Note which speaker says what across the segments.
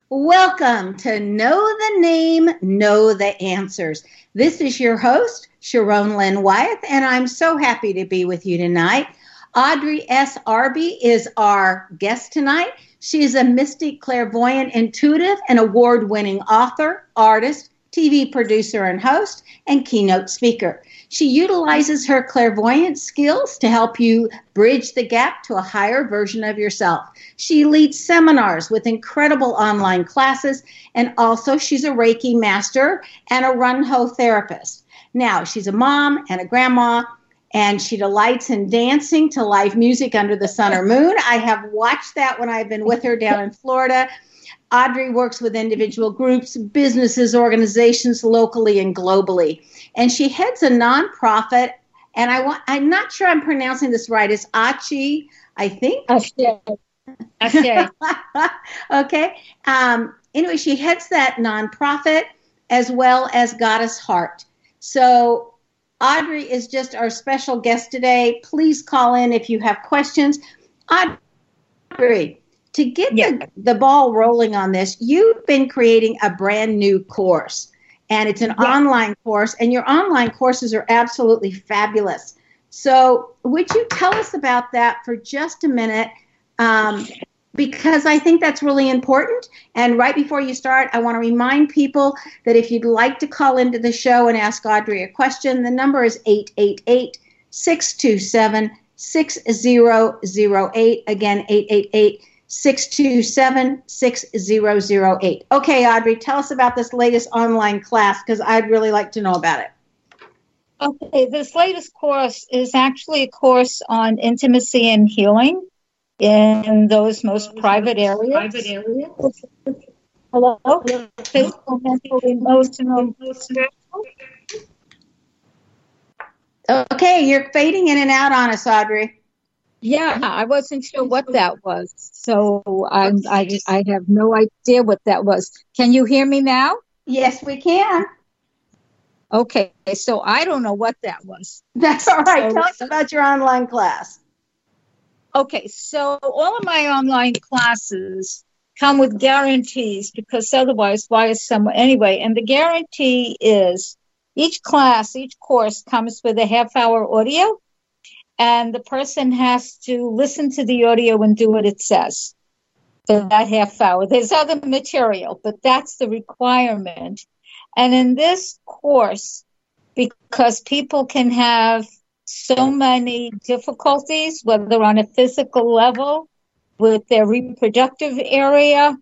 Speaker 1: Welcome to Know the Name, Know the Answers. This is your host, Sharon Lynn Wyeth, and I'm so happy to be with you tonight. Audrey S. Arby is our guest tonight. She is a mystic, clairvoyant, intuitive, and award-winning author, artist, TV producer and host, and keynote speaker. She utilizes her clairvoyant skills to help you bridge the gap to a higher version of yourself. She leads seminars with incredible online classes, and also she's a Reiki master and a Runho therapist. Now, she's a mom and a grandma, and she delights in dancing to live music under the sun or moon. I have watched that when I've been with her down in Florida. Audrey works with individual groups, businesses, organizations, locally and globally. And she heads a nonprofit, and I'm not sure I'm pronouncing this right. It's Achi, I think.
Speaker 2: Okay.
Speaker 1: Okay. Anyway, she heads that nonprofit as well as Goddess Heart. So Audrey is just our special guest today. Please call in if you have questions. Audrey, to get the ball rolling on this, you've been creating a brand new course, and it's an online course, and your online courses are absolutely fabulous. So would you tell us about that for just a minute? Because I think that's really important. And right before you start, I want to remind people that if you'd like to call into the show and ask Audrey a question, the number is 888-627-6008. Again, 888-627-6008. Okay, Audrey, tell us about this latest online class, because I'd really like to know about it.
Speaker 2: Okay, this latest course is actually a course on intimacy and healing in those most private areas. Hello? Physical, mental, emotional, spiritual.
Speaker 1: Okay, you're fading in and out on us, Audrey.
Speaker 2: Yeah, I wasn't sure what that was, so I have no idea what that was. Can you hear me now?
Speaker 1: Yes, we can.
Speaker 2: Okay, so I don't know what that was.
Speaker 1: That's all right. Tell us about your online class.
Speaker 2: Okay, so all of my online classes come with guarantees, because otherwise, why is someone... Anyway, and the guarantee is each course comes with a half-hour audio, and the person has to listen to the audio and do what it says for that half hour. There's other material, but that's the requirement. And in this course, because people can have so many difficulties, whether on a physical level with their reproductive area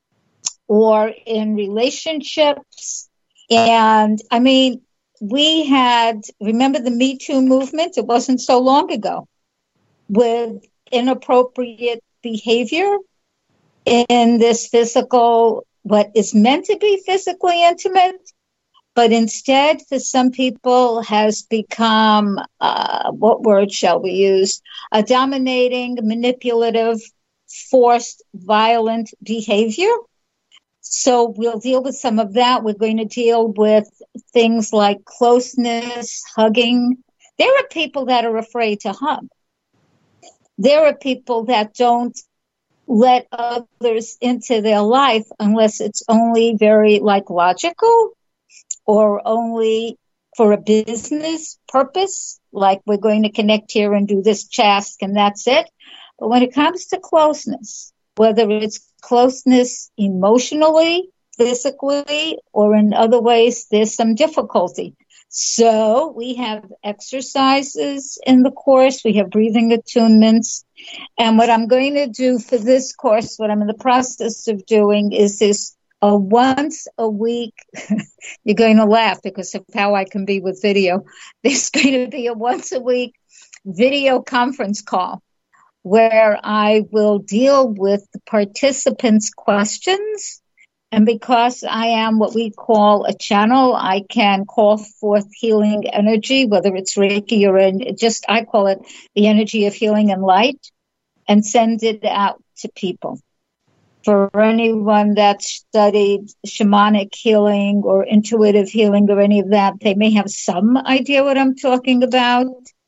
Speaker 2: or in relationships. And I mean, remember the Me Too movement? It wasn't so long ago, with inappropriate behavior in this physical, what is meant to be physically intimate, but instead for some people has become, what word shall we use? A dominating, manipulative, forced, violent behavior. So we'll deal with some of that. We're going to deal with things like closeness, hugging. There are people that are afraid to hug. There are people that don't let others into their life unless it's only very logical, or only for a business purpose, like we're going to connect here and do this task and that's it. But when it comes to closeness, whether it's closeness emotionally, physically, or in other ways, there's some difficulty. So we have exercises in the course. We have breathing attunements. And what I'm going to do for this course, what I'm in the process of doing, is this a once a week, you're going to laugh because of how I can be with video. There's going to be a once a week video conference call where I will deal with the participants' questions. And because I am what we call a channel, I can call forth healing energy, whether it's Reiki or I call it the energy of healing and light, and send it out to people. For anyone that's studied shamanic healing or intuitive healing or any of that, they may have some idea what I'm talking about.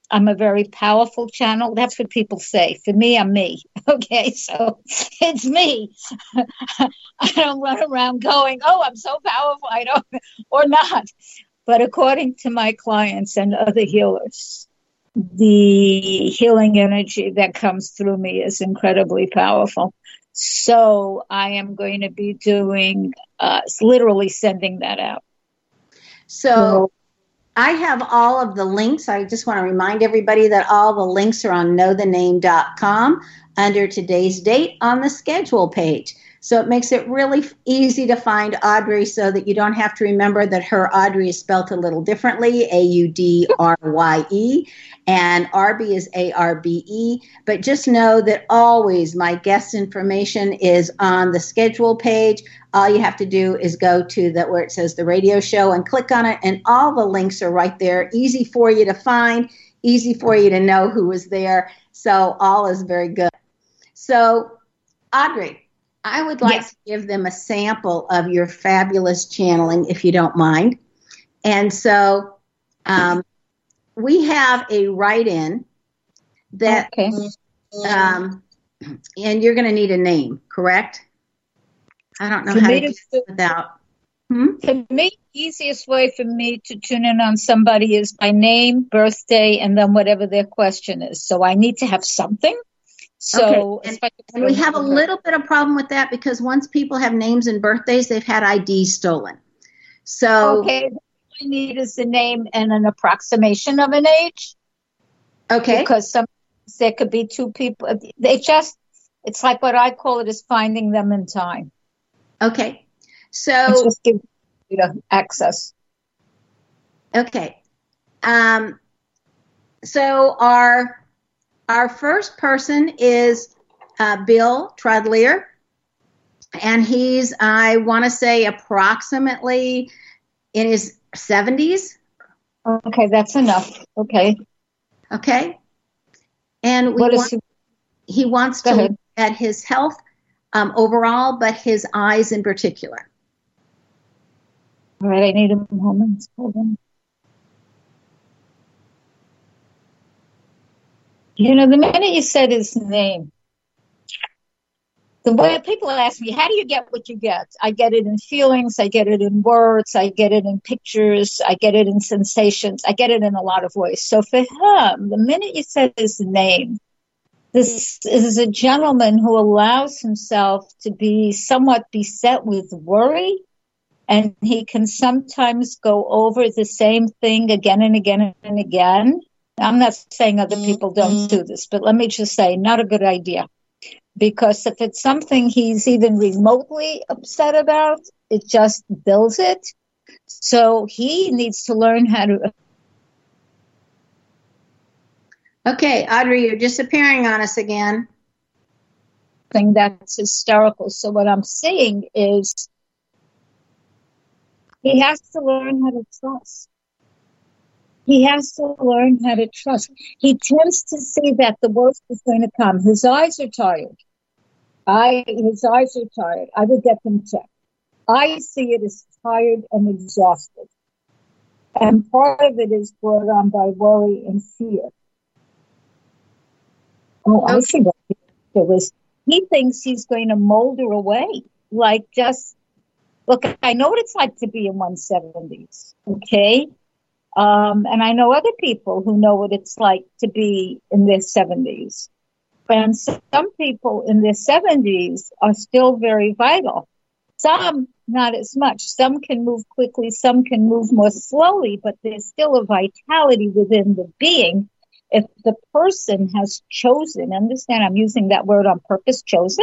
Speaker 2: I'm a very powerful channel. That's what people say. For me, I'm me. Okay, so it's me. I don't run around going, oh, I'm so powerful. I don't, or not. But according to my clients and other healers, the healing energy that comes through me is incredibly powerful. So I am going to be doing, literally sending that out.
Speaker 1: So I have all of the links. I just want to remind everybody that all the links are on knowthename.com under today's date on the schedule page. So it makes it really easy to find Audrey so that you don't have to remember that her Audrey is spelled a little differently, Audrye, and Arby is Arbe. But just know that always my guest information is on the schedule page. All you have to do is go to that where it says the radio show and click on it, and all the links are right there. Easy for you to find, easy for you to know who is there. So all is very good. So, Audrey, I would like to give them a sample of your fabulous channeling, if you don't mind. And so we have a write-in that, and you're going to need a name, correct? I don't know how to do this without.
Speaker 2: For me, the easiest way for me to tune in on somebody is by name, birthday, and then whatever their question is. So I need to have something. So,
Speaker 1: okay. And we have a little bit of problem with that because once people have names and birthdays, they've had IDs stolen. So,
Speaker 2: okay, what I need is the name and an approximation of an age.
Speaker 1: Okay.
Speaker 2: Because sometimes there could be two people. It's like what I call it is finding them in time.
Speaker 1: Okay. So,
Speaker 2: just give you access.
Speaker 1: Okay. So our first person is Bill Trudlier, and he's, I want to say, approximately in his 70s.
Speaker 2: Okay, that's enough. Okay.
Speaker 1: Okay. And he wants to look at his health overall, but his eyes in particular.
Speaker 2: All right, I need a moment. Hold on. You know, the minute you said his name, the way people ask me, how do you get what you get? I get it in feelings, I get it in words, I get it in pictures, I get it in sensations, I get it in a lot of ways. So for him, the minute you said his name, this is a gentleman who allows himself to be somewhat beset with worry, and he can sometimes go over the same thing again and again and again. I'm not saying other people don't do this, but let me just say, not a good idea. Because if it's something he's even remotely upset about, it just builds it. So he needs to learn how to.
Speaker 1: Okay, Audrey, you're disappearing on us again.
Speaker 2: Thing that's hysterical. So what I'm saying is he has to learn how to trust. He has to learn how to trust. He tends to see that the worst is going to come. His eyes are tired. His eyes are tired. I would get them checked. I see it as tired and exhausted. And part of it is brought on by worry and fear. Oh, I see what it was. He thinks he's going to molder away. Like just, look, I know what it's like to be in 170s, okay? And I know other people who know what it's like to be in their 70s. And some people in their 70s are still very vital. Some, not as much. Some can move quickly. Some can move more slowly, but there's still a vitality within the being. If the person has chosen, understand I'm using that word on purpose, chosen,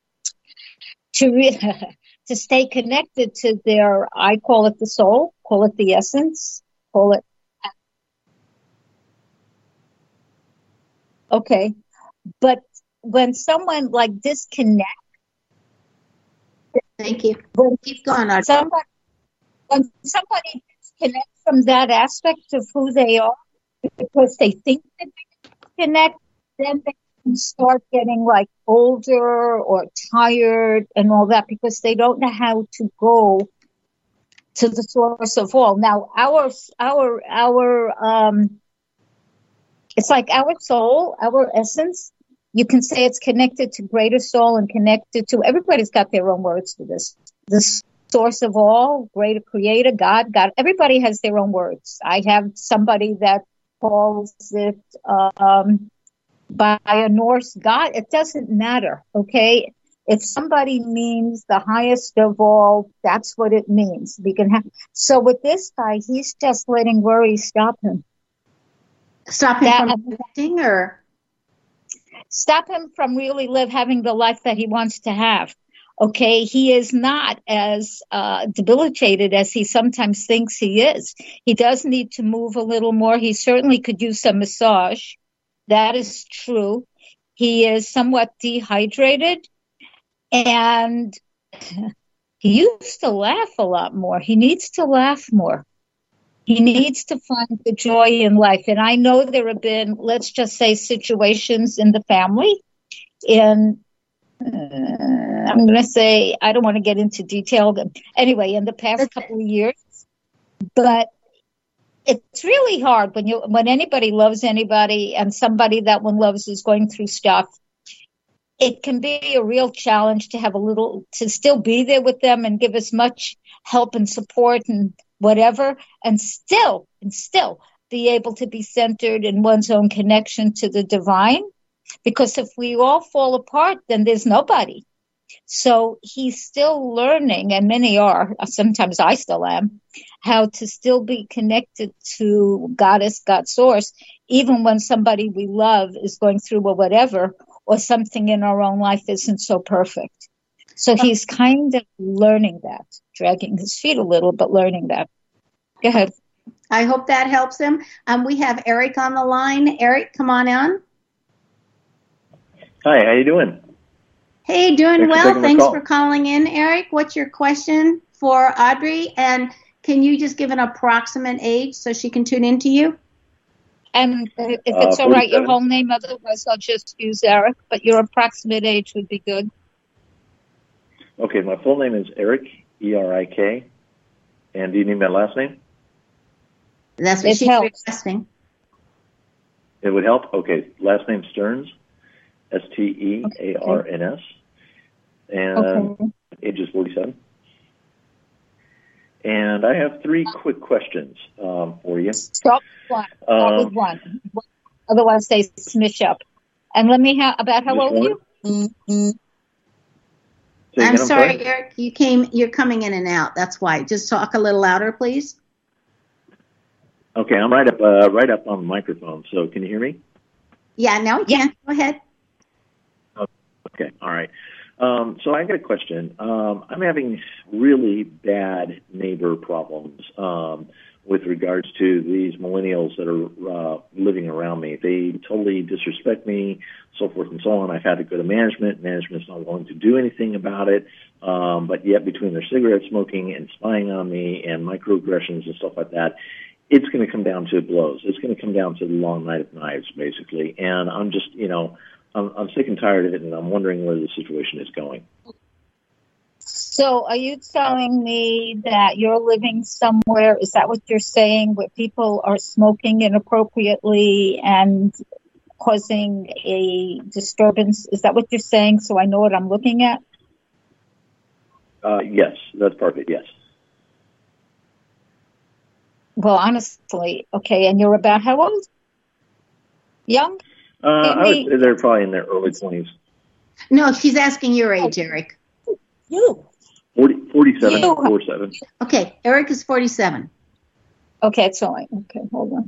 Speaker 2: to stay connected to their, I call it the soul, call it the essence, call it. Okay. But when someone like disconnects.
Speaker 1: Thank you. Keep going.
Speaker 2: When somebody disconnects from that aspect of who they are because they think that they can connect, then they can start getting like older or tired and all that because they don't know how to go to the source of all. Now, our It's like our soul, our essence. You can say it's connected to greater soul and connected to, everybody's got their own words for this. The source of all, greater creator, God, everybody has their own words. I have somebody that calls it by a Norse God. It doesn't matter, okay? If somebody means the highest of all, that's what it means. So with this guy, he's just letting worry stop him.
Speaker 1: Stop him from connecting, or
Speaker 2: stop him from really having the life that he wants to have. Okay, he is not as debilitated as he sometimes thinks he is. He does need to move a little more. He certainly could use some massage. That is true. He is somewhat dehydrated, and he used to laugh a lot more. He needs to laugh more. He needs to find the joy in life. And I know there have been, let's just say, situations in the family. I'm going to say, I don't want to get into detail. Anyway, in the past couple of years. But it's really hard when anybody loves anybody and somebody that one loves is going through stuff. It can be a real challenge to still be there with them and give as much help and support and whatever, and still be able to be centered in one's own connection to the divine. Because if we all fall apart, then there's nobody. So he's still learning, and many are, sometimes I still am, how to still be connected to Goddess, God Source, even when somebody we love is going through or whatever, or something in our own life isn't so perfect. So he's kind of learning that, dragging his feet a little, but learning that. Go ahead.
Speaker 1: I hope that helps him. We have Eric on the line. Eric, come on on.
Speaker 3: Hi, how you doing?
Speaker 1: Hey, doing well. Thanks for calling in, Eric. What's your question for Audrey? And can you just give an approximate age so she can tune into you?
Speaker 2: And if it's all right, your whole name, otherwise I'll just use Eric, but your approximate age would be good.
Speaker 3: Okay, my full name is Eric, E-R-I-K. And do you need my last name?
Speaker 1: That's what she's requesting.
Speaker 3: It would help? Okay, last name Stearns, S-T-E-A-R-N-S. And age is 47. And I have 3 quick questions for you.
Speaker 2: Start with one. Otherwise, they smish up. And let me about how old are you?
Speaker 1: Mm-hmm. I'm sorry, Eric. You're coming in and out. That's why. Just talk a little louder, please.
Speaker 3: Okay, I'm right up on the microphone. So can you hear me?
Speaker 1: Yeah, now we can. Go ahead.
Speaker 3: Okay, all right. So I got a question. I'm having really bad neighbor problems with regards to these millennials that are living around me. They totally disrespect me, so forth and so on. I've had to go to management. Management's not willing to do anything about it. But yet between their cigarette smoking and spying on me and microaggressions and stuff like that, it's going to come down to blows. It's going to come down to the long night of knives, basically. And I'm just, I'm sick and tired of it, and I'm wondering where the situation is going.
Speaker 2: So are you telling me that you're living somewhere, is that what you're saying, where people are smoking inappropriately and causing a disturbance? Is that what you're saying, so I know what I'm looking at?
Speaker 3: Yes, that's part of it, yes.
Speaker 2: Well, honestly, okay, and you're about how old? Young?
Speaker 3: They're probably in their early 20s.
Speaker 1: No, she's asking your age, Eric.
Speaker 2: You.
Speaker 3: 47, 47.
Speaker 1: Okay, Eric is 47.
Speaker 2: Okay, it's all right. Okay, hold on.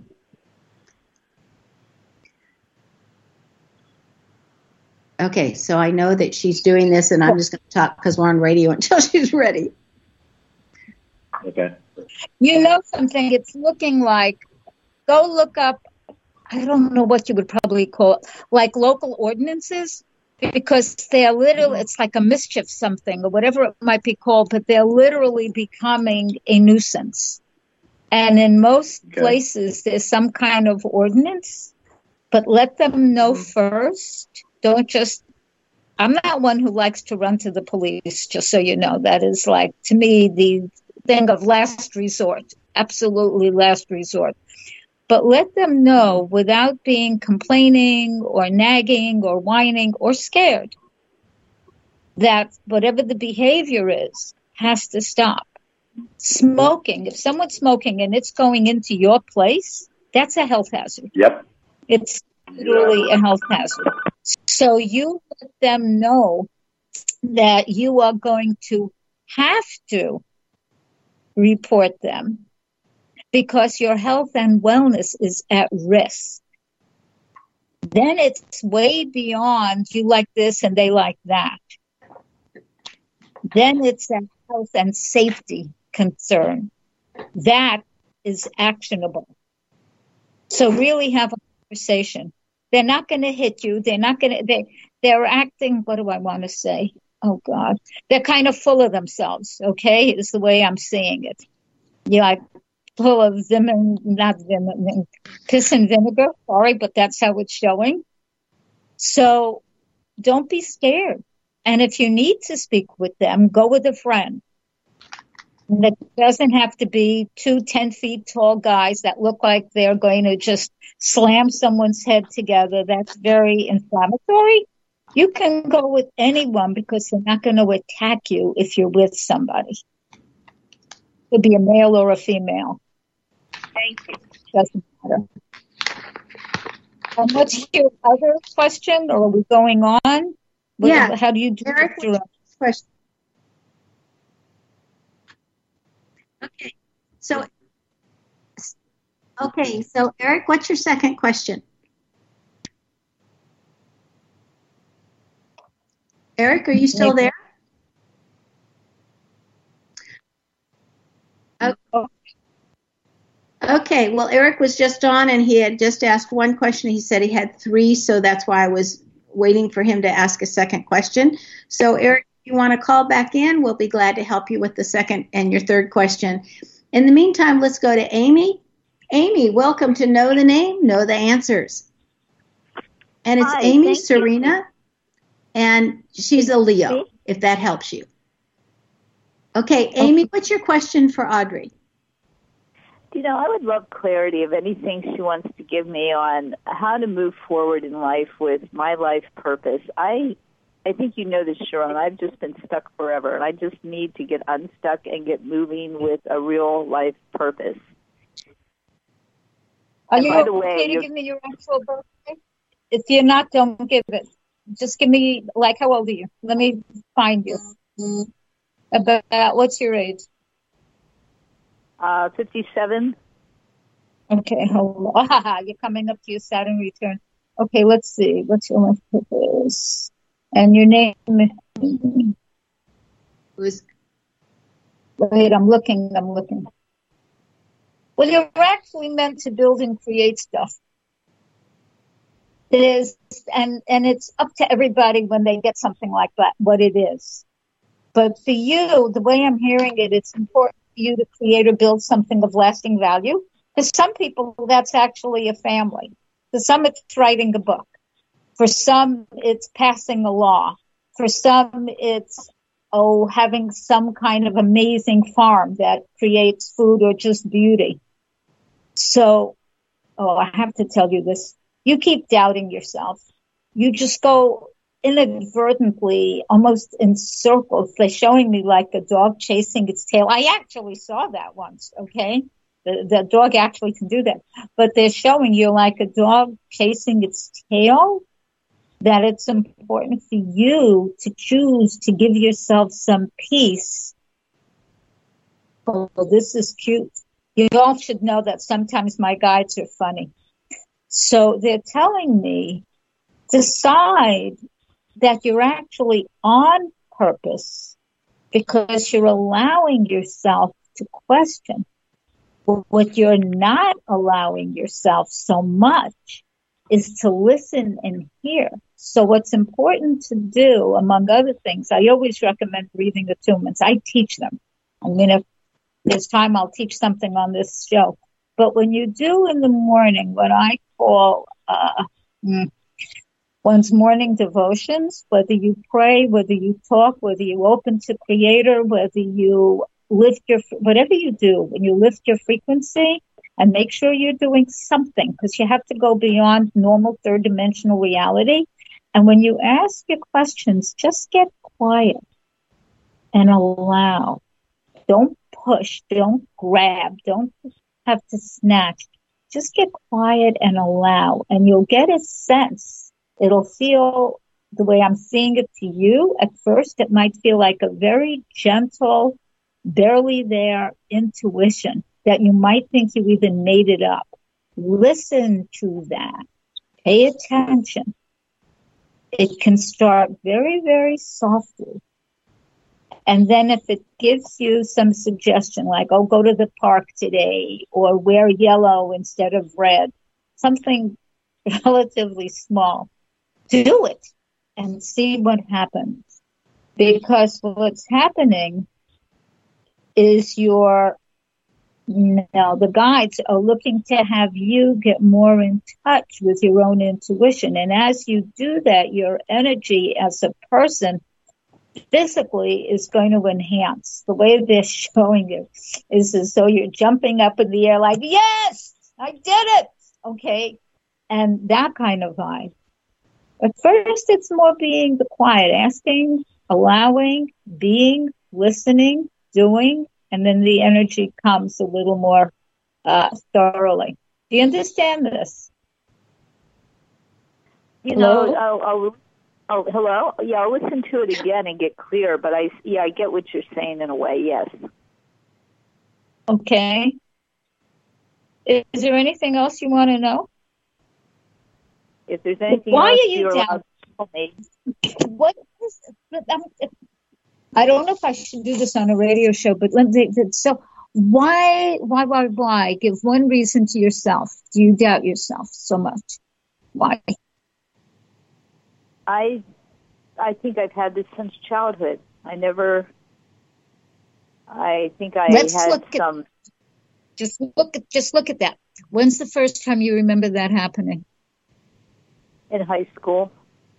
Speaker 1: Okay, so I know that she's doing this, and I'm just going to talk because we're on radio until she's ready.
Speaker 3: Okay.
Speaker 2: You know something, it's looking like, go look up, I don't know what you would probably call it, like local ordinances, because they're it's like a mischief something or whatever it might be called, but they're literally becoming a nuisance. And in most places, there's some kind of ordinance, but let them know first. Don't just, I'm not one who likes to run to the police, just so you know. That is like, to me, the thing of last resort, absolutely last resort. but let them know without being complaining or nagging or whining or scared that whatever the behavior is has to stop. Smoking, if someone's smoking and it's going into your place, that's a health hazard.
Speaker 3: Yep.
Speaker 2: It's literally a health hazard. So you let them know that you are going to have to report them because your health and wellness is at risk. Then it's way beyond you like this and they like that. Then it's a health and safety concern. That is actionable. So really have a conversation. They're not going to hit you. They're not going to, they're acting, what do I want to say? Oh God. They're kind of full of themselves. Okay. Is the way I'm seeing it. Yeah. Like full of piss and vinegar. Sorry, but that's how it's showing. So don't be scared. And if you need to speak with them, go with a friend. And it doesn't have to be 2 10-feet tall guys that look like they're going to just slam someone's head together. That's very inflammatory. You can go with anyone because they're not going to attack you if you're with somebody. It could be a male or a female. Thank you. Doesn't matter. What's your other question, or are we going on?
Speaker 1: Yeah.
Speaker 2: How do you do it?
Speaker 1: Question. Okay. So Eric, what's your second question? Eric, are you still there? Okay. Well, Eric was just on and he had just asked one question. He said he had 3, so that's why I was waiting for him to ask a second question. So Eric, if you want to call back in, we'll be glad to help you with the second and your third question. In the meantime, let's go to Amy. Amy, welcome to Know the Name, Know the Answers. And it's Amy Serena, and she's a Leo, if that helps you. Okay, Amy, what's your question for Audrey?
Speaker 4: I would love clarity of anything she wants to give me on how to move forward in life with my life purpose. I think you know this, Sharon. I've just been stuck forever, and I just need to get unstuck and get moving with a real life purpose.
Speaker 2: Are you okay to give me your actual birthday? If you're not, don't give it. Just give me, how old are you? Let me find you. About what's your age?
Speaker 4: 57.
Speaker 2: Okay, hold on. You're coming up to your Saturn return. Okay, let's see. What's your life purpose? And your name? Wait, I'm looking. Well, you're actually meant to build and create stuff. It is, and it's up to everybody when they get something like that, what it is. But for you, the way I'm hearing it, it's important for you to create or build something of lasting value. For some people, that's actually a family. For some, it's writing a book. For some, it's passing a law. For some, it's, having some kind of amazing farm that creates food or just beauty. So, I have to tell you this. You keep doubting yourself. You just go inadvertently, almost in circles. They're showing me like a dog chasing its tail. I actually saw that once, okay? The dog actually can do that. But they're showing you like a dog chasing its tail, that it's important for you to choose to give yourself some peace. Oh, this is cute. You all should know that sometimes my guides are funny. So they're telling me, decide that you're actually on purpose because you're allowing yourself to question. What you're not allowing yourself so much is to listen and hear. So what's important to do, among other things, I always recommend breathing attunements. I teach them. I mean, if there's time, I'll teach something on this show. But when you do in the morning what I call one's morning devotions, whether you pray, whether you talk, whether you open to Creator, whether you lift whatever you do, when you lift your frequency, and make sure you're doing something, because you have to go beyond normal third dimensional reality. And when you ask your questions, just get quiet and allow. Don't push, don't grab, don't have to snatch. Just get quiet and allow, and you'll get a sense. It'll feel the way I'm seeing it to you. At first, it might feel like a very gentle, barely there intuition that you might think you even made it up. Listen to that. Pay attention. It can start very, very softly. And then if it gives you some suggestion, like, oh, go to the park today, or wear yellow instead of red, something relatively small, do it and see what happens. Because what's happening is the guides are looking to have you get more in touch with your own intuition. And as you do that, your energy as a person physically is going to enhance. The way they're showing it is as though you're jumping up in the air like, yes, I did it. Okay. And that kind of vibe. At first, it's more being the quiet, asking, allowing, being, listening, doing, and then the energy comes a little more thoroughly. Do you understand this?
Speaker 4: Hello? Hello? Yeah, I'll listen to it again and get clear, but I get what you're saying in a way, yes.
Speaker 2: Okay. Is there anything else you want to know?
Speaker 4: If there's anything
Speaker 2: Why
Speaker 4: else
Speaker 2: are you down?
Speaker 4: Tell me.
Speaker 2: What is, I don't know if I should do this on a radio show, but so why? Give one reason to yourself. Do you doubt yourself so much? Why?
Speaker 4: I think I've had this since childhood.
Speaker 2: Just look at that. When's the first time you remember that happening?
Speaker 4: In high school.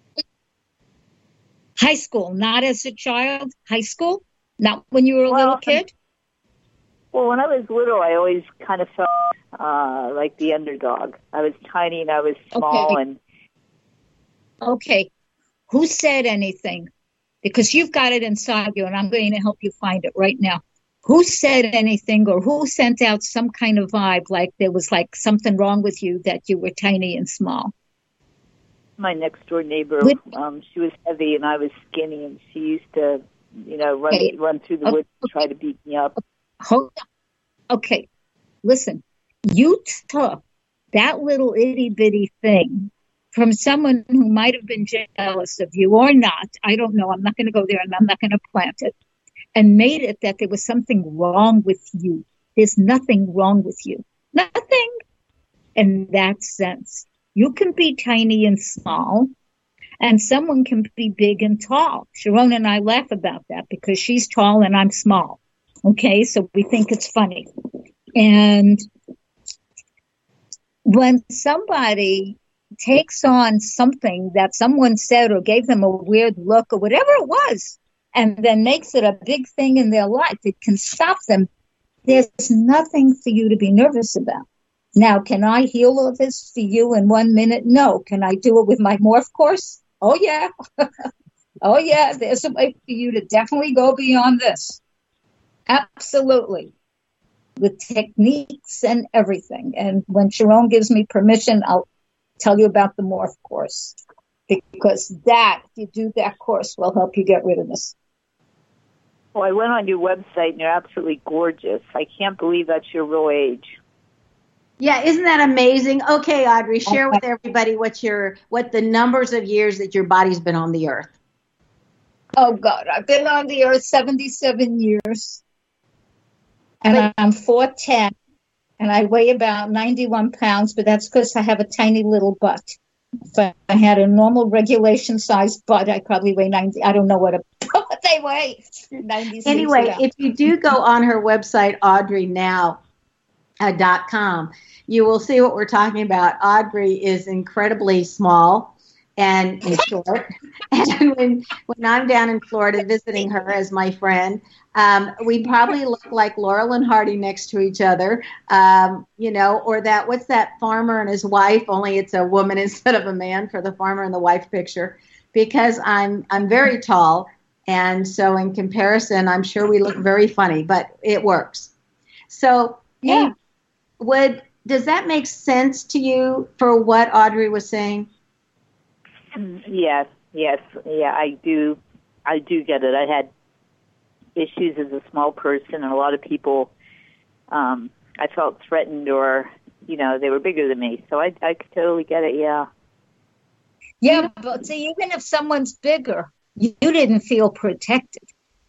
Speaker 2: High school, not as a child? High school? Not when you were a little kid?
Speaker 4: Well, when I was little, I always kind of felt like the underdog. I was tiny and I was small.
Speaker 2: Okay. Who said anything? Because you've got it inside you, and I'm going to help you find it right now. Who said anything, or who sent out some kind of vibe like there was like something wrong with you, that you were tiny and small?
Speaker 4: My next door neighbor, she was heavy and I was skinny, and she used to, run through the woods and try to beat me up.
Speaker 2: Hold on. Okay. Listen, you took that little itty bitty thing from someone who might have been jealous of you or not. I don't know. I'm not going to go there, and I'm not going to plant it. And made it that there was something wrong with you. There's nothing wrong with you. Nothing. In that sense, you can be tiny and small, and someone can be big and tall. Sharon and I laugh about that because she's tall and I'm small. Okay, so we think it's funny. And when somebody takes on something that someone said or gave them a weird look or whatever it was, and then makes it a big thing in their life, it can stop them. There's nothing for you to be nervous about. Now, can I heal all this for you in 1 minute? No. Can I do it with my morph course? Oh, yeah. Oh, yeah. There's a way for you to definitely go beyond this. Absolutely. With techniques and everything. And when Sharon gives me permission, I'll tell you about the morph course. Because if you do that course, will help you get rid of this.
Speaker 4: Well, I went on your website, and you're absolutely gorgeous. I can't believe that's your real age.
Speaker 1: Yeah, isn't that amazing? Okay, Audrey, share with everybody what the numbers of years that your body's been on the earth.
Speaker 2: Oh, God, I've been on the earth 77 years. And I'm 4'10", and I weigh about 91 pounds, but that's because I have a tiny little butt. If I had a normal regulation size butt, I'd probably weigh 90. I don't know what they weigh. 96.
Speaker 1: Anyway, if you do go on her website, audreynow.com, you will see what we're talking about. Audrey is incredibly small, and in short. And when I'm down in Florida visiting her as my friend, we probably look like Laurel and Hardy next to each other, or what's that farmer and his wife, only it's a woman instead of a man for the farmer and the wife picture, because I'm very tall. And so in comparison, I'm sure we look very funny, but it works. So
Speaker 2: yeah.
Speaker 1: Does that make sense to you for what Audrey was saying?
Speaker 4: Yes. Yeah, I do get it. I had issues as a small person, and a lot of people, I felt threatened, or they were bigger than me. So I could totally get it. Yeah.
Speaker 2: Yeah, but see, even if someone's bigger, you didn't feel protected.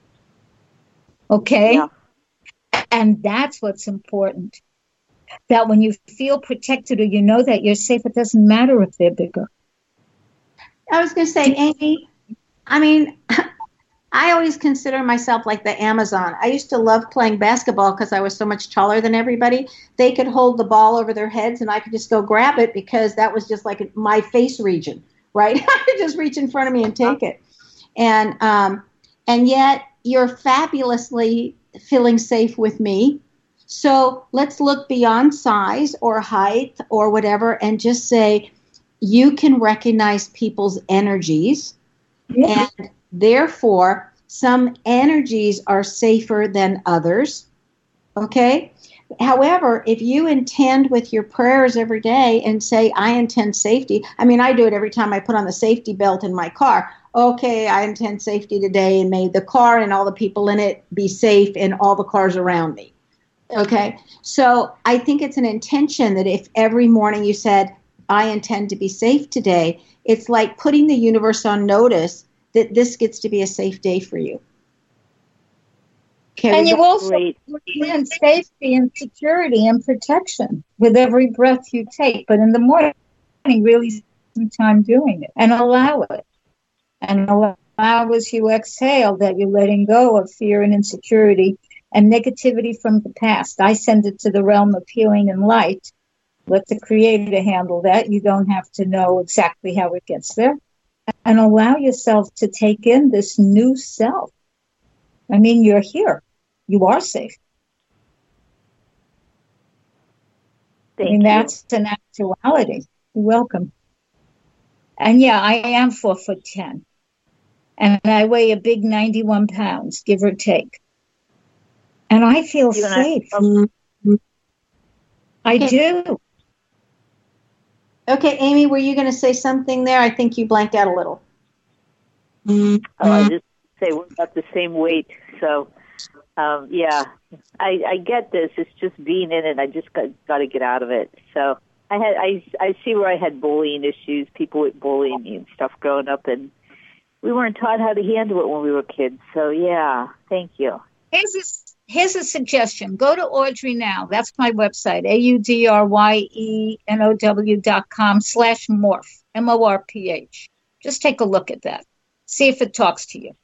Speaker 2: Okay?
Speaker 4: Yeah.
Speaker 2: And that's what's important. That when you feel protected, or you know that you're safe, it doesn't matter if they're bigger.
Speaker 1: I was going to say, Amy, I mean, I always consider myself like the Amazon. I used to love playing basketball because I was so much taller than everybody. They could hold the ball over their heads and I could just go grab it because that was just like my face region, right? I could just reach in front of me and take it. And yet you're fabulously feeling safe with me. So let's look beyond size or height or whatever and just say, you can recognize people's energies, and therefore some energies are safer than others. Okay? However, if you intend with your prayers every day and say, I intend safety. I mean, I do it every time I put on the safety belt in my car. Okay, I intend safety today, and may the car and all the people in it be safe and all the cars around me. Okay? So I think it's an intention that if every morning you said, I intend to be safe today, it's like putting the universe on notice that this gets to be a safe day for you.
Speaker 2: Okay, and you also breathe in safety and security and protection with every breath you take. But in the morning, really spend some time doing it and allow it. And allow as you exhale that you're letting go of fear and insecurity and negativity from the past. I send it to the realm of healing and light. Let the Creator handle that. You don't have to know exactly how it gets there. And allow yourself to take in this new self. I mean, you're here. You are safe. That's an actuality. You're welcome. And yeah, I am 4'10". And I weigh a big 91 pounds, give or take. And I feel safe. I do.
Speaker 1: Okay, Amy, were you going to say something there? I think you blanked out a little.
Speaker 4: I just say we're about the same weight. So, yeah, I get this. It's just being in it. I just got to get out of it. So I see where I had bullying issues, people with bullying me and stuff growing up, and we weren't taught how to handle it when we were kids. So, yeah, thank you.
Speaker 2: Here's a suggestion. Go to Audrey Now. That's my website, audreyenow.com/morph, MORPH. Just take a look at that. See if it talks to you.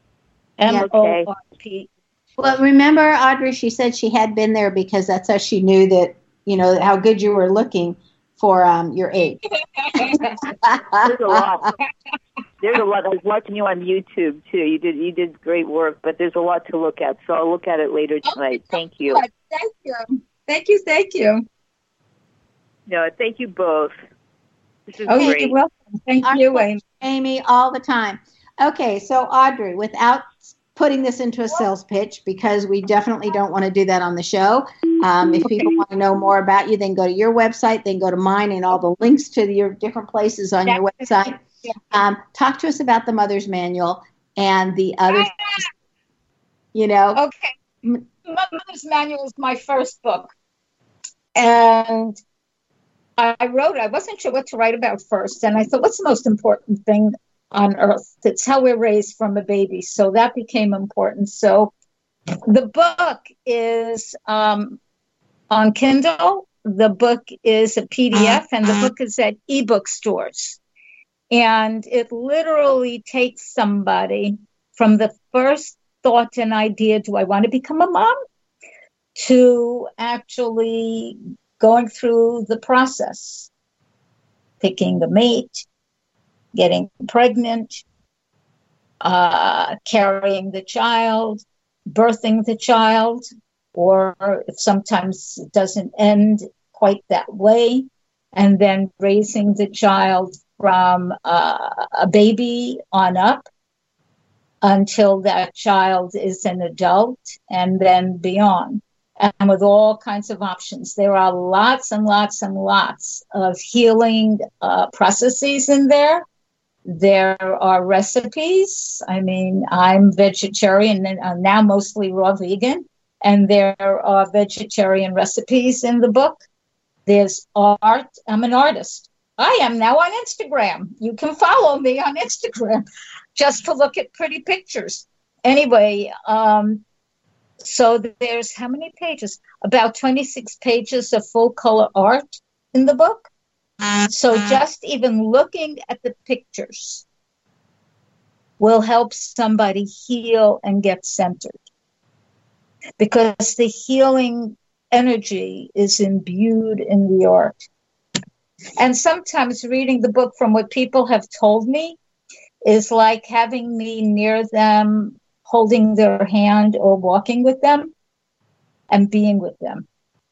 Speaker 2: MORP.
Speaker 1: Well, remember, Audrey, she said she had been there because that's how she knew that, how good you were looking for your age.
Speaker 4: There's a lot. There's a lot. I was watching you on YouTube too. You did great work, but there's a lot to look at. So I'll look at it later tonight. Thank you.
Speaker 2: Thank you.
Speaker 4: No, thank you both. This is great.
Speaker 2: You're welcome. Thank you,
Speaker 1: Amy, all the time. Okay, so Audrey, without putting this into a sales pitch, because we definitely don't want to do that on the show. If people want to know more about you, then go to your website, then go to mine, and all the links to your different places on your website. Talk to us about the Mother's Manual and the other things,
Speaker 2: Okay. Mother's Manual is my first book. And I wasn't sure what to write about first. And I thought, what's the most important thing on earth? It's how we're raised from a baby. So that became important. So the book is on Kindle. The book is a PDF, and the book is at ebook stores. And it literally takes somebody from the first thought and idea, do I want to become a mom, to actually going through the process, picking the mate, getting pregnant, carrying the child, birthing the child, or if sometimes it doesn't end quite that way, and then raising the child from a baby on up until that child is an adult and then beyond. And with all kinds of options. There are lots and lots and lots of healing processes in there. There are recipes. I mean, I'm vegetarian and I'm now mostly raw vegan. And there are vegetarian recipes in the book. There's art. I'm an artist. I am now on Instagram. You can follow me on Instagram just to look at pretty pictures. Anyway, so there's how many pages? About 26 pages of full color art in the book. So just even looking at the pictures will help somebody heal and get centered. Because the healing energy is imbued in the art. And sometimes reading the book from what people have told me is like having me near them, holding their hand or walking with them and being with them.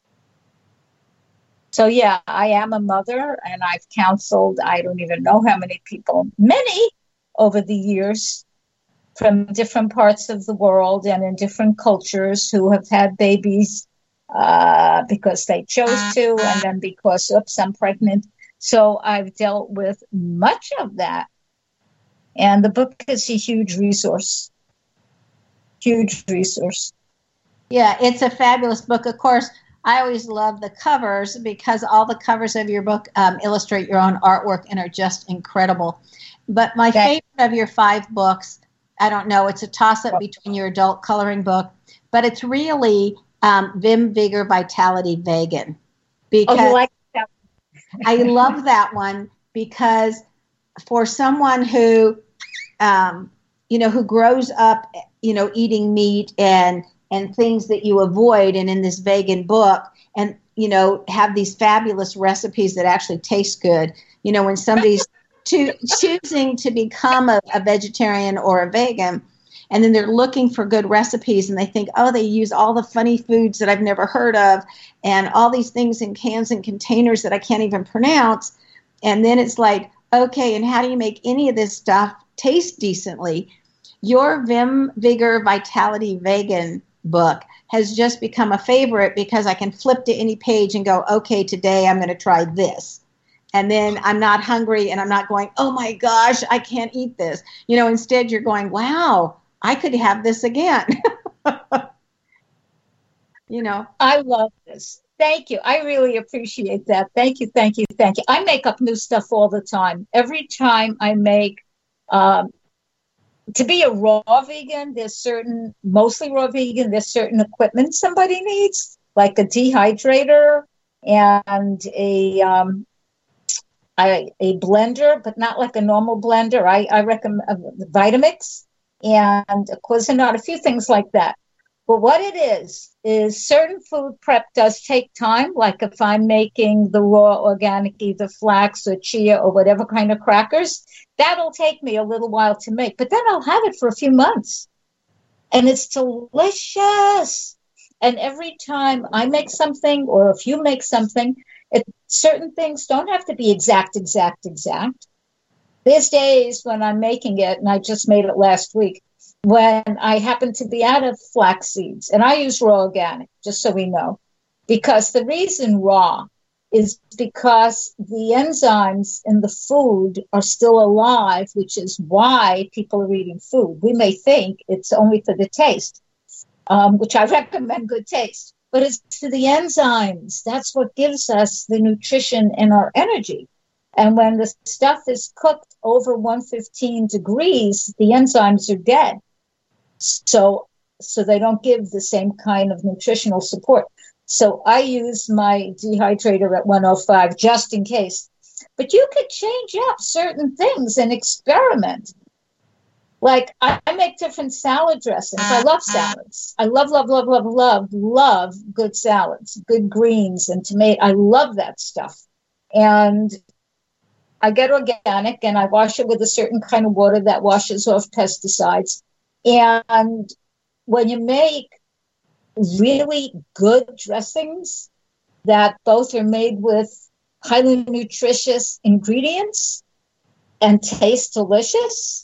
Speaker 2: So yeah, I am a mother and I've counseled, I don't even know how many people, many over the years from different parts of the world and in different cultures who have had babies because they chose to and then because, oops, I'm pregnant. So I've dealt with much of that. And the book is a huge resource. Huge resource.
Speaker 1: Yeah, it's a fabulous book. Of course, I always love the covers because all the covers of your book illustrate your own artwork and are just incredible. But my favorite of your 5 books, I don't know, it's a toss-up between your adult coloring book, but it's really Vim, Vigor, Vitality, Vegan. Because
Speaker 2: you like that?
Speaker 1: I love that one because for someone who, who grows up, eating meat and things that you avoid, and in this vegan book, and, have these fabulous recipes that actually taste good. When somebody's choosing to become a vegetarian or a vegan, and then they're looking for good recipes, and they think, oh, they use all the funny foods that I've never heard of, and all these things in cans and containers that I can't even pronounce. And then it's like, okay, and how do you make any of this stuff taste decently? Your Vim, Vigor, Vitality, Vegan book has just become a favorite because I can flip to any page and go, okay, today I'm going to try this. And then I'm not hungry and I'm not going, oh my gosh, I can't eat this. Instead you're going, wow, I could have this again.
Speaker 2: I love this. Thank you. I really appreciate that. Thank you, thank you, thank you. I make up new stuff all the time. Every time I make, to be a raw vegan, mostly raw vegan, there's certain equipment somebody needs, like a dehydrator and a blender, but not like a normal blender. I recommend Vitamix and a Cuisinart, a few things like that. But what it is certain food prep does take time. Like if I'm making the raw organic, either flax or chia or whatever kind of crackers, that'll take me a little while to make. But then I'll have it for a few months. And it's delicious. And every time I make something, or if you make something, certain things don't have to be exact. There's days when I'm making it, and I just made it last week, when I happen to be out of flax seeds. And I use raw organic, just so we know. Because the reason raw is because the enzymes in the food are still alive, which is why people are eating food. We may think it's only for the taste, which I recommend good taste. But it's to the enzymes. That's what gives us the nutrition and our energy. And when the stuff is cooked over 115 degrees, the enzymes are dead. So they don't give the same kind of nutritional support. So I use my dehydrator at 105 just in case. But you could change up certain things and experiment. Like I make different salad dressings. I love salads. I love good salads, good greens and tomato. I love that stuff. And I get organic and I wash it with a certain kind of water that washes off pesticides. And when you make really good dressings that both are made with highly nutritious ingredients and taste delicious,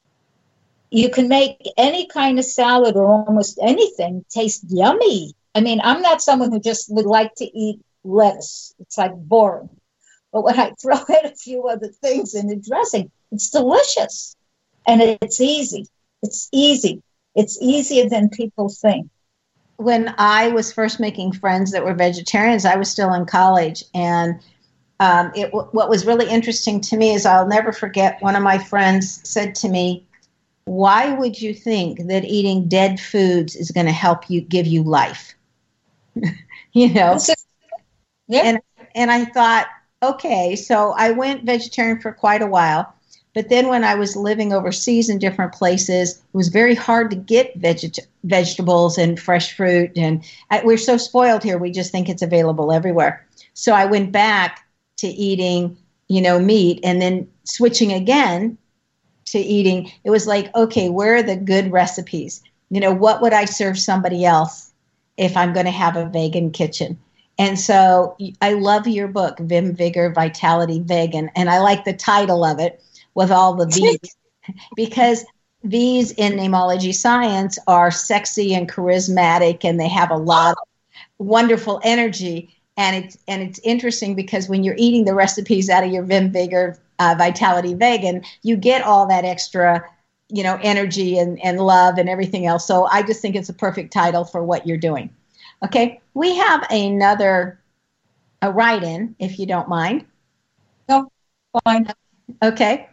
Speaker 2: you can make any kind of salad or almost anything taste yummy. I mean, I'm not someone who just would like to eat lettuce. It's like boring. But when I throw in a few other things in the dressing, it's delicious. And it's easy. It's easy. It's easier than people think.
Speaker 1: When I was first making friends that were vegetarians, I was still in college. And what was really interesting to me is I'll never forget one of my friends said to me, why would you think that eating dead foods is going to help you give you life? You know?
Speaker 2: Yeah.
Speaker 1: And I thought, okay, so I went vegetarian for quite a while. But then when I was living overseas in different places, it was very hard to get vegetables and fresh fruit. And we're so spoiled here, we just think it's available everywhere. So I went back to eating, meat, and then switching again to eating. It was like, okay, where are the good recipes? What would I serve somebody else if I'm going to have a vegan kitchen? And so I love your book, Vim, Vigor, Vitality, Vegan. And I like the title of it with all the V's, because V's in namology science are sexy and charismatic, and they have a lot of wonderful energy. And it's interesting because when you're eating the recipes out of your Vim, Vigor, Vitality, Vegan, you get all that extra, energy and love and everything else. So I just think it's a perfect title for what you're doing. Okay, we have a write-in, if you don't mind.
Speaker 2: No, fine.
Speaker 1: Okay,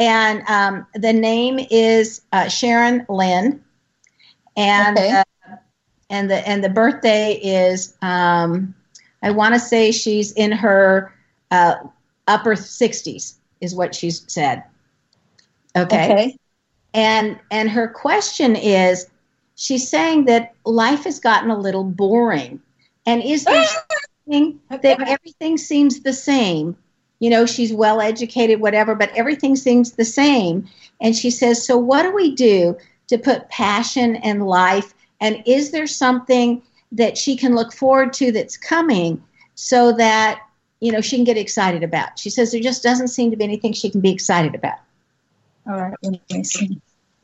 Speaker 1: and the name is Sharon Lynn, and
Speaker 2: okay.
Speaker 1: And the birthday is I want to say she's in her upper 60s, is what she's said. Okay, and her question is, she's saying that life has gotten a little boring. And is there something that everything seems the same? She's well educated, whatever, but everything seems the same. And she says, so what do we do to put passion and life? And is there something that she can look forward to that's coming so that, she can get excited about? She says there just doesn't seem to be anything she can be excited about.
Speaker 2: All right, let me see.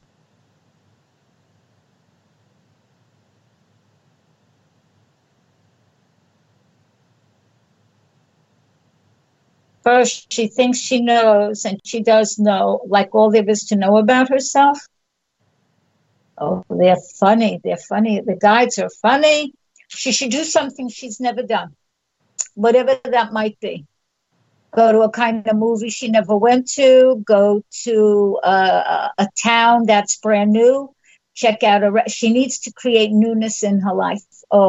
Speaker 2: First, she thinks she knows, and she does know, like all there is to know about herself. Oh, they're funny. They're funny. The guides are funny. She should do something she's never done, whatever that might be. Go to a kind of movie she never went to, go to a town that's brand new, check out she needs to create newness in her life.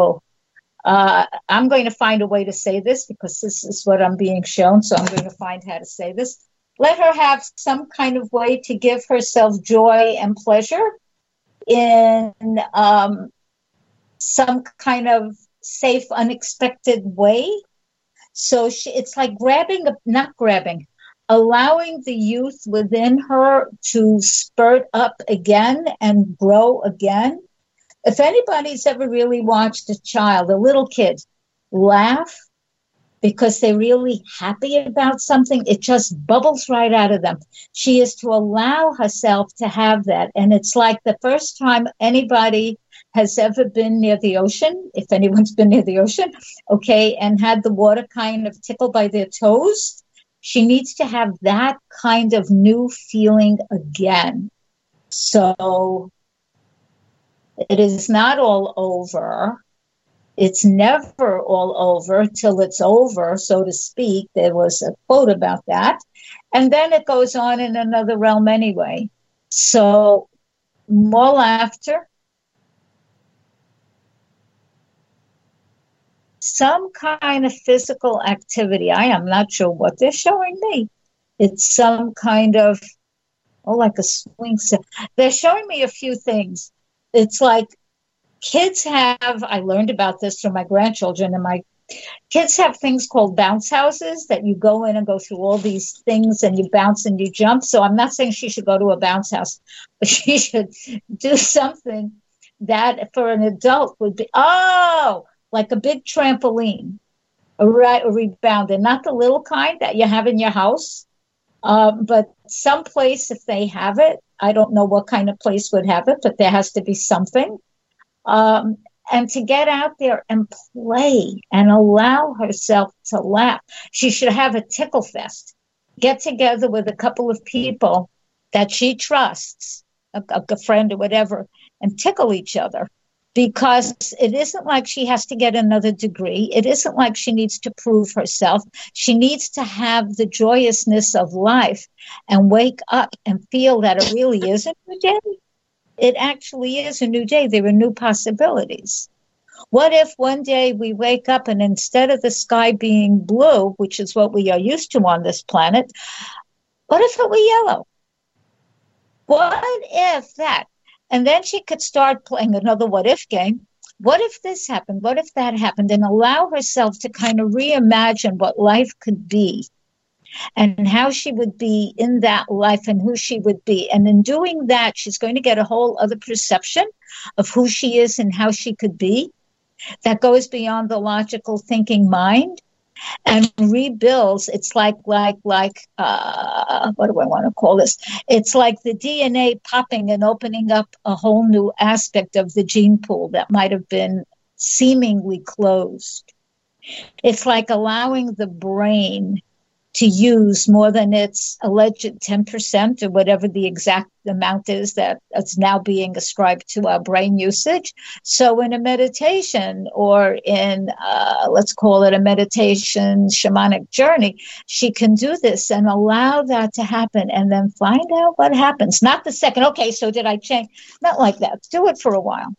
Speaker 2: I'm going to find a way to say this because this is what I'm being shown. So I'm going to find how to say this. Let her have some kind of way to give herself joy and pleasure in some kind of safe, unexpected way. So it's like allowing the youth within her to spurt up again and grow again. If anybody's ever really watched a little kid, laugh because they're really happy about something, it just bubbles right out of them. She is to allow herself to have that. And it's like the first time anybody has ever been near the ocean, if anyone's been near the ocean, okay, and had the water kind of tickle by their toes, she needs to have that kind of new feeling again. So it is not all over. It's never all over till it's over, so to speak. There was a quote about that. And then it goes on in another realm anyway. So more laughter. Some kind of physical activity. I am not sure what they're showing me. It's some kind of, like a swing set. They're showing me a few things. It's like kids have, I learned about this from my grandchildren and my Kids have things called bounce houses that you go in and go through all these things and you bounce and you jump. So I'm not saying she should go to a bounce house, but she should do something that for an adult would be, like a big trampoline, a rebounder, not the little kind that you have in your house, but some place if they have it. I don't know what kind of place would have it, but there has to be something. And to get out there and play and allow herself to laugh. She should have a tickle fest. Get together with a couple of people that she trusts, a friend or whatever, and tickle each other. Because it isn't like she has to get another degree. It isn't like she needs to prove herself. She needs to have the joyousness of life and wake up and feel that it really is a new day. It actually is a new day. There are new possibilities. What if one day we wake up and instead of the sky being blue, which is what we are used to on this planet, what if it were yellow? What if that? And then she could start playing another what if game. What if this happened? What if that happened? And allow herself to kind of reimagine what life could be and how she would be in that life and who she would be. And in doing that, she's going to get a whole other perception of who she is and how she could be that goes beyond the logical thinking mind and rebuilds. It's like what do I want to call this? It's like the DNA popping and opening up a whole new aspect of the gene pool that might have been seemingly closed. It's like allowing the brain to use more than its alleged 10% or whatever the exact amount is that's now being ascribed to our brain usage. So in a meditation or in, let's call it a meditation shamanic journey, she can do this and allow that to happen and then find out what happens. Not the second, okay, so did I change? Not like that. Do it for a while.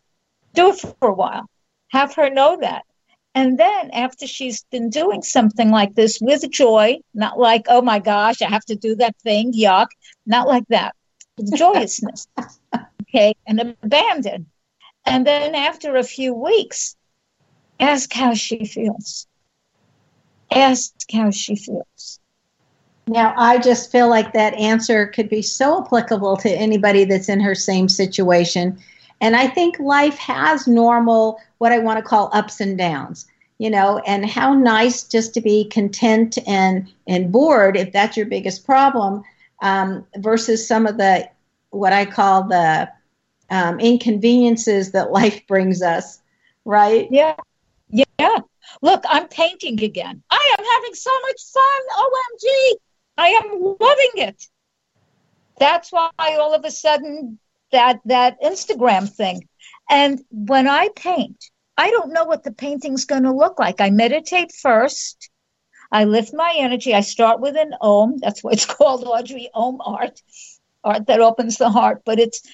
Speaker 2: Have her know that. And then after she's been doing something like this with joy, not like, oh my gosh, I have to do that thing, yuck, not like that, with joyousness, okay, and abandon. And then after a few weeks, ask how she feels. Ask how she feels.
Speaker 1: Now, I just feel like that answer could be so applicable to anybody that's in her same situation. And I think life has normal, what I want to call ups and downs, and how nice just to be content and bored, if that's your biggest problem, versus some of the, what I call the inconveniences that life brings us, right?
Speaker 2: Yeah. Look, I'm painting again. I am having so much fun. OMG. I am loving it. That's why all of a sudden that Instagram thing. And when I paint, I don't know what the painting's going to look like. I meditate first. I lift my energy. I start with an Om. That's what it's called, Audrey, Om art that opens the heart.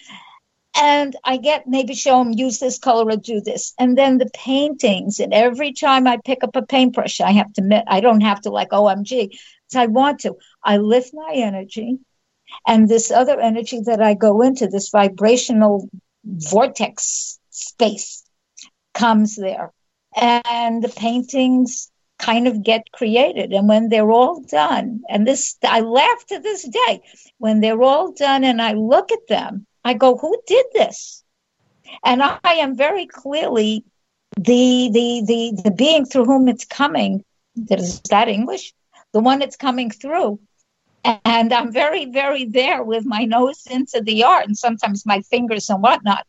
Speaker 2: And I get maybe show them use this color or do this. And then the paintings. And every time I pick up a paintbrush, I don't have to like OMG. So I want to. I lift my energy. And this other energy that I go into, this vibrational vortex space, comes there. And the paintings kind of get created. And when they're all done, and I laugh to this day, when they're all done and I look at them, I go, who did this? And I am very clearly the being through whom it's coming. Is that English? The one it's coming through. And I'm very, very there with my nose into the art and sometimes my fingers and whatnot.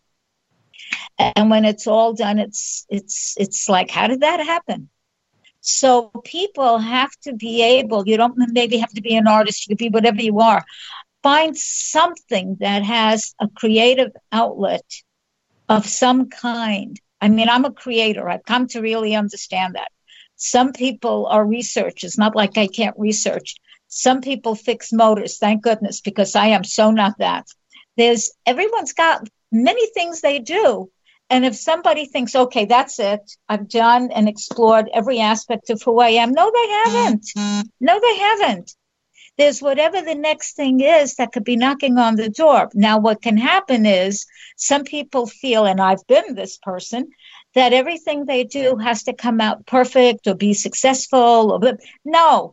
Speaker 2: And when it's all done, it's like, how did that happen? So people have to be able, you don't maybe have to be an artist, you could be whatever you are. Find something that has a creative outlet of some kind. I mean, I'm a creator. I've come to really understand that. Some people are researchers, not like I can't research. Some people fix motors, thank goodness, because I am so not that. Everyone's got many things they do. And if somebody thinks, okay, that's it, I've done and explored every aspect of who I am. No, they haven't. No, they haven't. There's whatever the next thing is that could be knocking on the door. Now, what can happen is some people feel, and I've been this person, that everything they do has to come out perfect or be successful. No,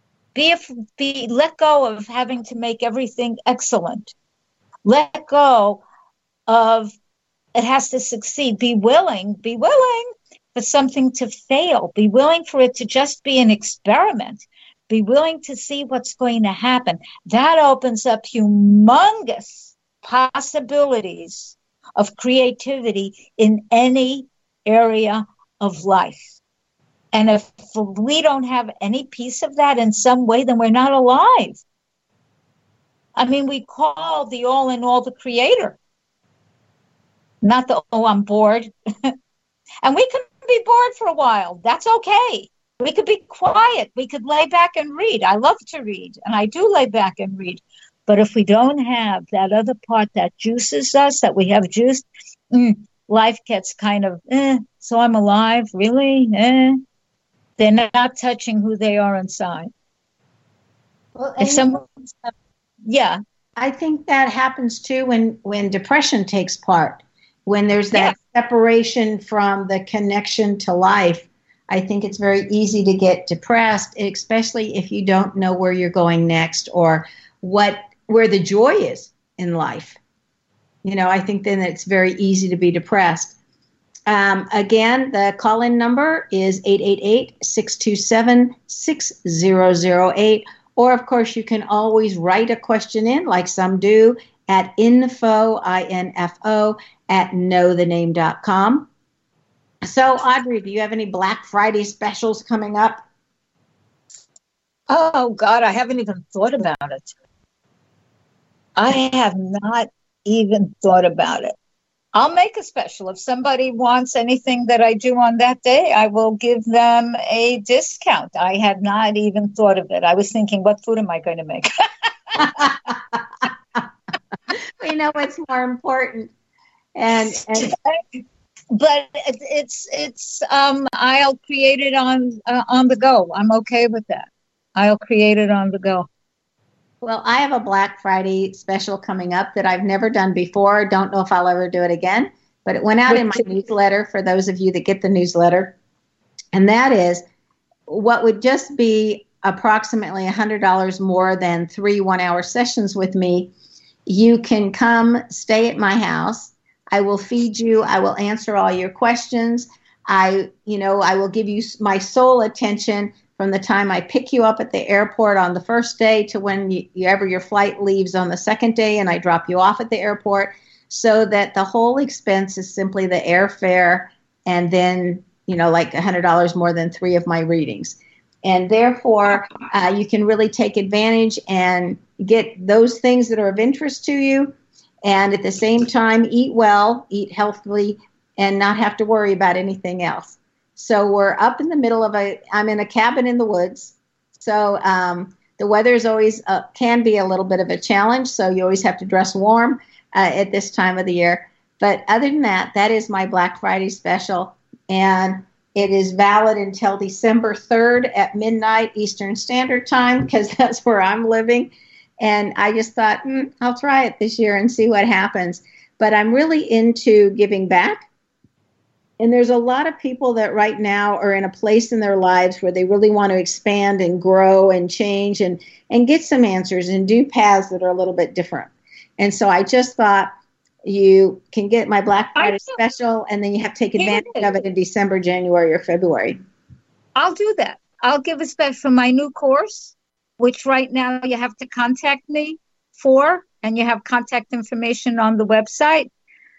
Speaker 2: let go of having to make everything excellent. Let go of it has to succeed. Be willing for something to fail. Be willing for it to just be an experiment. Be willing to see what's going to happen. That opens up humongous possibilities of creativity in any area of life. And if we don't have any piece of that in some way, then we're not alive. I mean, we call the all in all the creator, not the, oh, I'm bored. And we can be bored for a while. That's okay. We could be quiet. We could lay back and read. I love to read, and I do lay back and read. But if we don't have that other part that juices us, that we have juice, life gets kind of, so I'm alive, really? They're not touching who they are inside.
Speaker 1: Well,
Speaker 2: if someone, yeah.
Speaker 1: I think that happens too when depression takes part, when there's that separation from the connection to life. I think it's very easy to get depressed, especially if you don't know where you're going next or where the joy is in life. I think then it's very easy to be depressed. Again, the call-in number is 888-627-6008. Or, of course, you can always write a question in, like some do, at info, I-N-F-O, at knowthename.com. So, Audrey, do you have any Black Friday specials coming up?
Speaker 2: Oh, God, I haven't even thought about it. I have not even thought about it. I'll make a special. If somebody wants anything that I do on that day, I will give them a discount. I had not even thought of it. I was thinking, what food am I going to make?
Speaker 1: We know what's more important. And
Speaker 2: but it's I'll create it on the go. I'm okay with that. I'll create it on the go.
Speaker 1: Well, I have a Black Friday special coming up that I've never done before. Don't know if I'll ever do it again, but it went out in my newsletter for those of you that get the newsletter. And that is what would just be approximately $100 more than 3 one-hour sessions with me. You can come stay at my house. I will feed you. I will answer all your questions. I will give you my sole attention from the time I pick you up at the airport on the first day to whenever your flight leaves on the second day, and I drop you off at the airport, so that the whole expense is simply the airfare and then, like $100 more than 3 of my readings. And therefore, you can really take advantage and get those things that are of interest to you, and at the same time, eat well, eat healthily, and not have to worry about anything else. So we're up in the middle of I'm in a cabin in the woods. So the weather is always, can be a little bit of a challenge. So you always have to dress warm at this time of the year. But other than that, that is my Black Friday special. And it is valid until December 3rd at midnight Eastern Standard Time, because that's where I'm living. And I just thought, I'll try it this year and see what happens. But I'm really into giving back. And there's a lot of people that right now are in a place in their lives where they really want to expand and grow and change and get some answers and do paths that are a little bit different. And so I just thought you can get my Black Friday special, and then you have to take advantage of it in December, January, or February.
Speaker 2: I'll do that. I'll give a special for my new course, which right now you have to contact me for, and you have contact information on the website.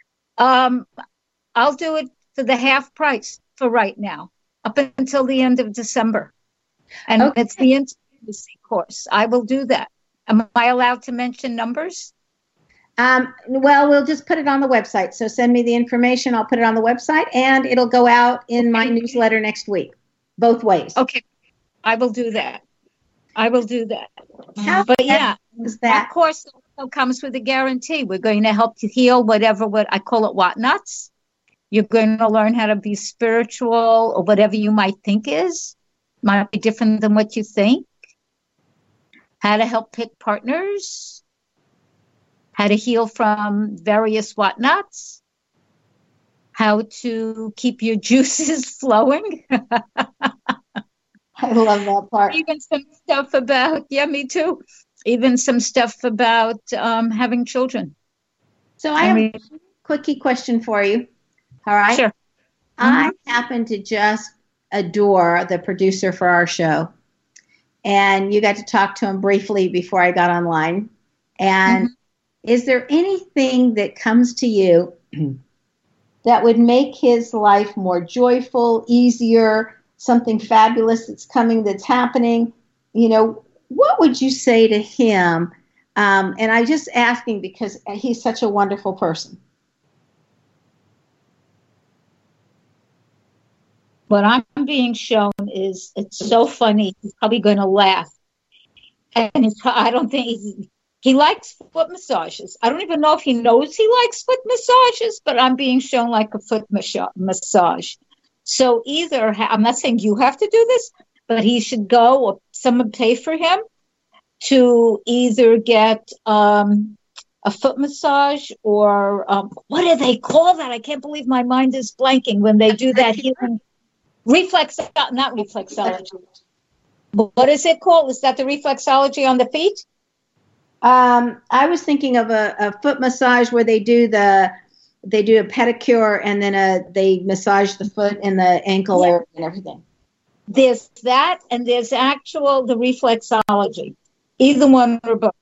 Speaker 2: I'll do it for the half price for right now, up until the end of December. And It's the intimacy course. I will do that. Am I allowed to mention numbers?
Speaker 1: Well, we'll just put it on the website. So send me the information. I'll put it on the website, and it'll go out in my newsletter next week, both ways.
Speaker 2: Okay. I will do that.
Speaker 1: But yeah,
Speaker 2: that course also comes with a guarantee. We're going to help you heal what I call it, whatnots. You're going to learn how to be spiritual, or whatever you might think is. Might be different than what you think. How to help pick partners. How to heal from various whatnots. how to keep your juices flowing.
Speaker 1: I love that part.
Speaker 2: Even some stuff about, yeah, me too. Even some stuff about having children.
Speaker 1: So I have a quickie question for you. All right.
Speaker 2: Sure.
Speaker 1: I happen to just adore the producer for our show. And you got to talk to him briefly before I got online. And is there anything that comes to you that would make his life more joyful, easier, something fabulous that's coming, that's happening? You know, what would you say to him? And I'm just asking because he's such a wonderful person.
Speaker 2: What I'm being shown is, it's so funny. He's probably going to laugh. And I don't think he likes foot massages. I don't even know if he knows he likes foot massages, but I'm being shown like a foot massage. So either, I'm not saying you have to do this, but he should go, or someone pay for him to either get a foot massage, or what do they call that? I can't believe my mind is blanking when they do that healing. Not reflexology. What is it called? Is that the reflexology on the feet?
Speaker 1: I was thinking of a foot massage where they do a pedicure and then they massage the foot and the ankle area and everything.
Speaker 2: There's that, and there's the reflexology. Either one or both.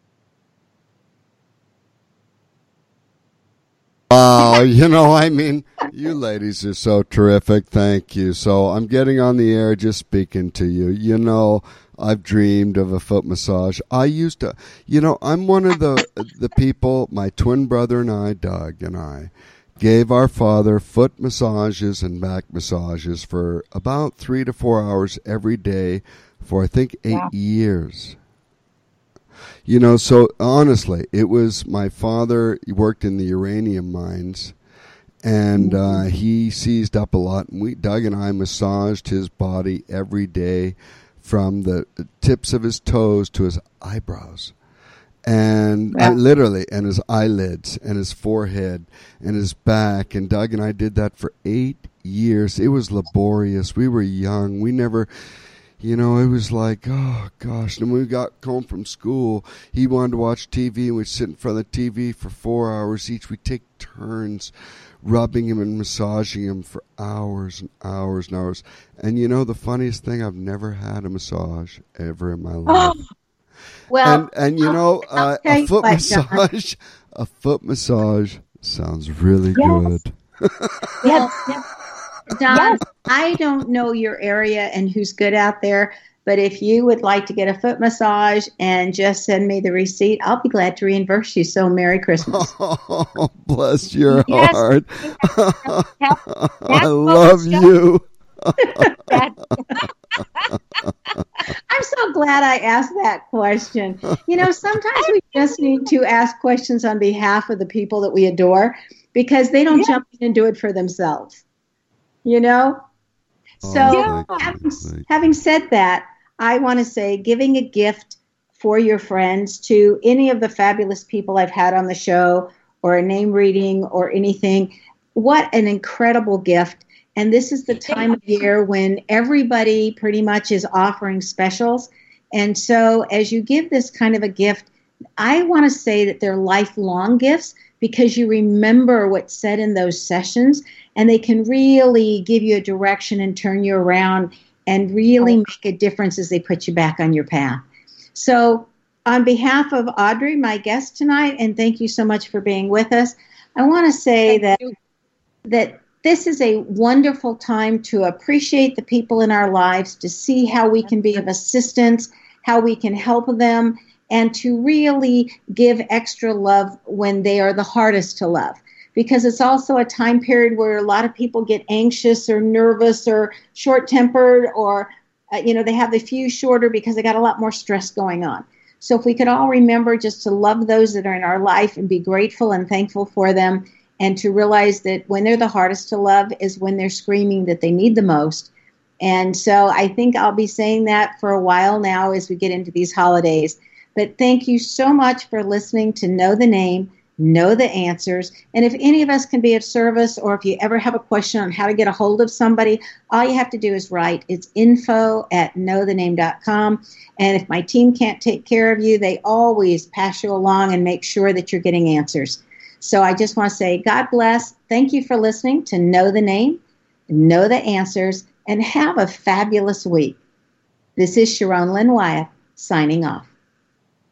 Speaker 5: You ladies are so terrific. Thank you. So I'm getting on the air just speaking to you. I've dreamed of a foot massage. I used to, I'm one of the people, my twin brother and I, Doug and I, gave our father foot massages and back massages for about 3 to 4 hours every day for, I think, 8 years. So honestly, it was my father. He worked in the uranium mines, and he seized up a lot. And Doug and I massaged his body every day, from the tips of his toes to his eyebrows, and literally, and his eyelids, and his forehead, and his back. And Doug and I did that for 8 years. It was laborious. We were young. We never. It was like, oh, gosh. And when we got home from school, he wanted to watch TV, and we'd sit in front of the TV for 4 hours each. We'd take turns rubbing him and massaging him for hours and hours and hours. And, the funniest thing, I've never had a massage ever in my life.
Speaker 1: Well,
Speaker 5: a foot massage sounds really good.
Speaker 1: Yes. Don, I don't know your area and who's good out there, but if you would like to get a foot massage and just send me the receipt, I'll be glad to reimburse you. So Merry Christmas.
Speaker 5: Oh, bless your heart. I love you.
Speaker 1: I'm so glad I asked that question. Sometimes we just need to ask questions on behalf of the people that we adore, because they don't jump in and do it for themselves. So having said that, I want to say, giving a gift for your friends to any of the fabulous people I've had on the show, or a name reading or anything, what an incredible gift. And this is the time of year when everybody pretty much is offering specials. And so as you give this kind of a gift, I want to say that they're lifelong gifts, because you remember what's said in those sessions, and they can really give you a direction and turn you around and really make a difference as they put you back on your path. So on behalf of Audrey, my guest tonight, and thank you so much for being with us, I want to say that this is a wonderful time to appreciate the people in our lives, to see how we can be of assistance, how we can help them, and to really give extra love when they are the hardest to love. Because it's also a time period where a lot of people get anxious or nervous or short-tempered, or, they have the fuse shorter because they got a lot more stress going on. So if we could all remember just to love those that are in our life and be grateful and thankful for them, and to realize that when they're the hardest to love is when they're screaming that they need the most. And so I think I'll be saying that for a while now as we get into these holidays. But thank you so much for listening to Know the Name, know the answers. And if any of us can be of service, or if you ever have a question on how to get a hold of somebody, all you have to do is write. It's info@knowthename.com. And if my team can't take care of you, they always pass you along and make sure that you're getting answers. So I just want to say, God bless. Thank you for listening to Know the Name, Know the Answers, and have a fabulous week. This is Sharon Lynn Wyeth signing off.